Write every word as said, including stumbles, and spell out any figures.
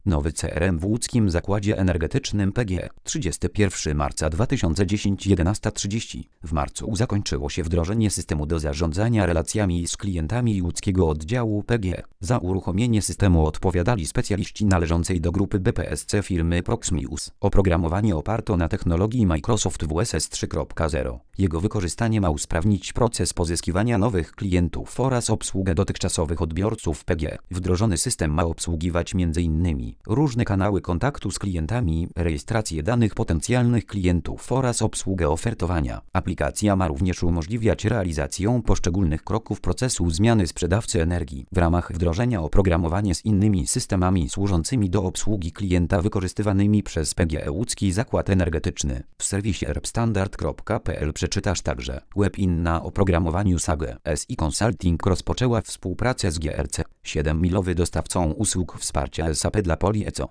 Nowy C R M w łódzkim zakładzie energetycznym P G E. trzydziestego pierwszego marca dwa tysiące dziesiątego jedenasta trzydzieści. W marcu zakończyło się wdrożenie systemu do zarządzania relacjami z klientami łódzkiego oddziału P G E. Za uruchomienie systemu odpowiadali specjaliści należącej do grupy B P S C firmy Proximius. Oprogramowanie oparto na technologii Microsoft W S S trzy kropka zero. Jego wykorzystanie ma usprawnić proces pozyskiwania nowych klientów oraz obsługę dotychczasowych odbiorców P G E. Wdrożony system ma obsługiwać między innymi różne kanały kontaktu z klientami, rejestrację danych potencjalnych klientów oraz obsługę ofertowania. Aplikacja ma również umożliwiać realizację poszczególnych kroków procesu zmiany sprzedawcy energii. W ramach wdrożenia oprogramowanie z innymi systemami służącymi do obsługi klienta wykorzystywanymi przez P G E Łódzki Zakład Energetyczny. W serwisie erbstandard kropka p l przeczytasz także: WebIn na oprogramowaniu S A G. S I Consulting rozpoczęła współpracę z G R C, siedem milowy dostawcą usług wsparcia S A P dla Poli E C O.